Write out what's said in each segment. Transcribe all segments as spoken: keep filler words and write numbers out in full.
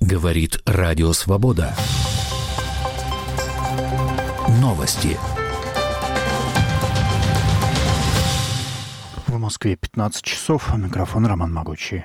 Говорит Радио Свобода. Новости. В Москве пятнадцать часов. Микрофон Роман Могучий.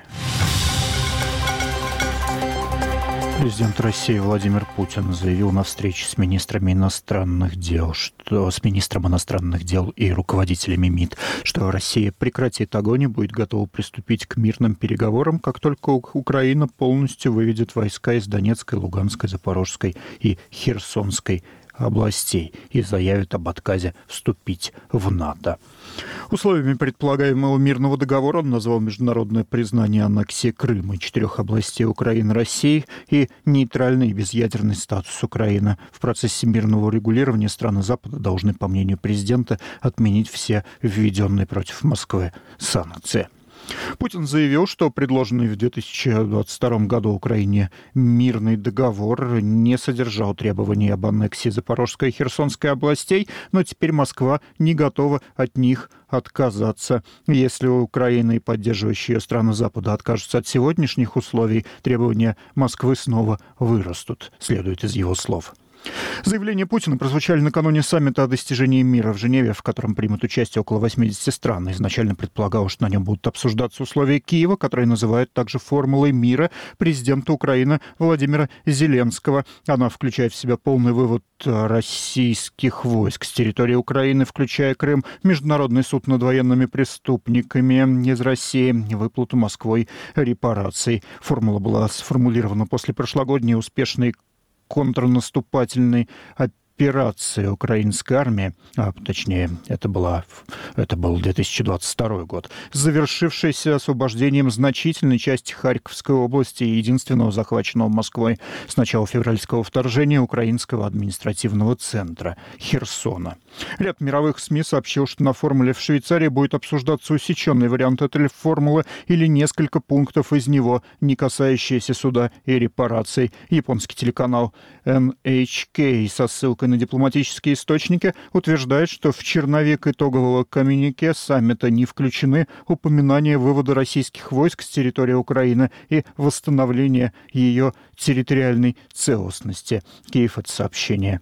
Президент России Владимир Путин заявил на встрече с министрами иностранных дел, что с министром иностранных дел и руководителями МИД, что Россия прекратит огонь и будет готова приступить к мирным переговорам, как только Украина полностью выведет войска из Донецкой, Луганской, Запорожской и Херсонской областей и заявит об отказе вступить в НАТО. Условиями предполагаемого мирного договора он назвал международное признание аннексии Крыма и четырех областей Украины России и нейтральный и безъядерный статус Украины. В процессе мирного регулирования страны Запада должны, по мнению президента, отменить все введенные против Москвы санкции. Путин заявил, что предложенный в две тысячи двадцать втором году Украине мирный договор не содержал требований об аннексии Запорожской и Херсонской областей, но теперь Москва не готова от них отказаться. Если Украина и поддерживающие ее страны Запада откажутся от сегодняшних условий, требования Москвы снова вырастут, следует из его слов. Заявления Путина прозвучали накануне саммита о достижении мира в Женеве, в котором примут участие около восьмидесяти стран. Изначально предполагалось, что на нем будут обсуждаться условия Киева, которые называют также формулой мира президента Украины Владимира Зеленского. Она включает в себя полный вывод российских войск с территории Украины, включая Крым, Международный суд над военными преступниками из России, выплату Москвой репараций. Формула была сформулирована после прошлогодней успешной контрнаступательной операции украинской армии, а точнее, это, была, это был две тысячи двадцать второй год, завершившийся освобождением значительной части Харьковской области и единственного захваченного Москвой с начала февральского вторжения украинского административного центра Херсона. Ряд мировых СМИ сообщил, что на формуле в Швейцарии будет обсуждаться усеченный вариант этой формулы или несколько пунктов из него, не касающиеся суда и репараций. Японский телеканал эн эйч кей со ссылкой на дипломатические источники утверждает, что в черновик итогового коммюнике саммита не включены упоминания вывода российских войск с территории Украины и восстановления ее территориальной целостности. Киев это сообщение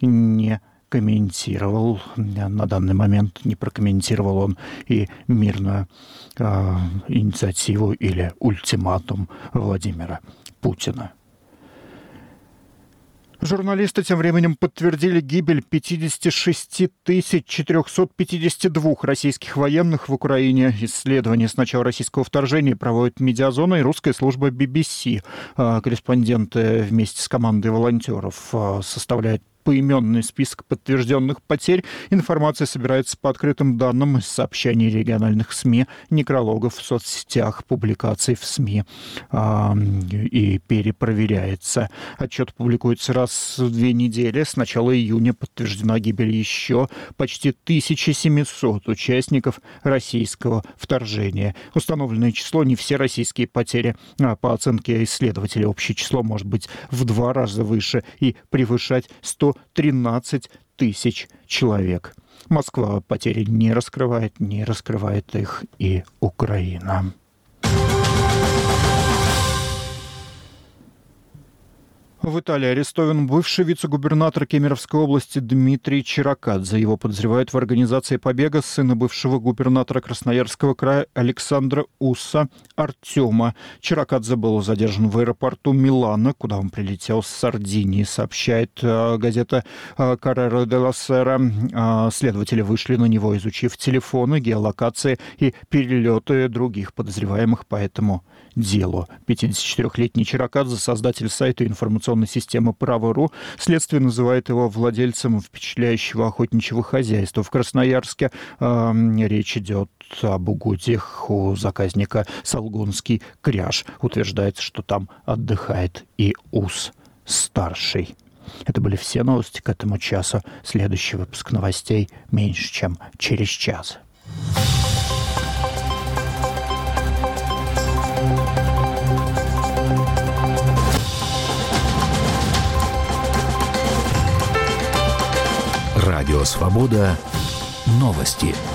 не комментировал. На данный момент не прокомментировал он и мирную э, инициативу или ультиматум Владимира Путина. Журналисты тем временем подтвердили гибель пятьдесят шесть тысяч четыреста пятьдесят два российских военных в Украине. Исследование с начала российского вторжения проводит Медиазона и русская служба би би си. Корреспонденты вместе с командой волонтеров составляют поименный список подтвержденных потерь. Информация собирается по открытым данным из сообщений региональных СМИ, некрологов в соцсетях, публикаций в СМИ э, и перепроверяется. Отчет публикуется раз в две недели. С начала июня подтверждена гибель еще почти тысяча семьсот участников российского вторжения. Установленное число не все российские потери. По оценке исследователей, общее число может быть в два раза выше и превышать сто тринадцать тысяч человек. Москва потери не раскрывает, не раскрывает их и Украина. В Италии арестован бывший вице-губернатор Кемеровской области Дмитрий Чиракадзе. Его подозревают в организации побега сына бывшего губернатора Красноярского края Александра Усса Артема. Чиракадзе был задержан в аэропорту Милана, куда он прилетел с Сардинии, сообщает э, газета э, «Корреро делла Сера». Э, следователи вышли на него, изучив телефоны, геолокации и перелеты других подозреваемых по этому делу. пятидесятичетырёхлетний Чиракадзе, создатель сайта информационной системы «Право.ру», следствие называет его владельцем впечатляющего охотничьего хозяйства в Красноярске. Э, речь идет об угодьях у заказника Солгунский кряж. Утверждается, что там отдыхает и Ус-старший. Это были все новости к этому часу. Следующий выпуск новостей меньше, чем через час. Радио Свобода. Новости.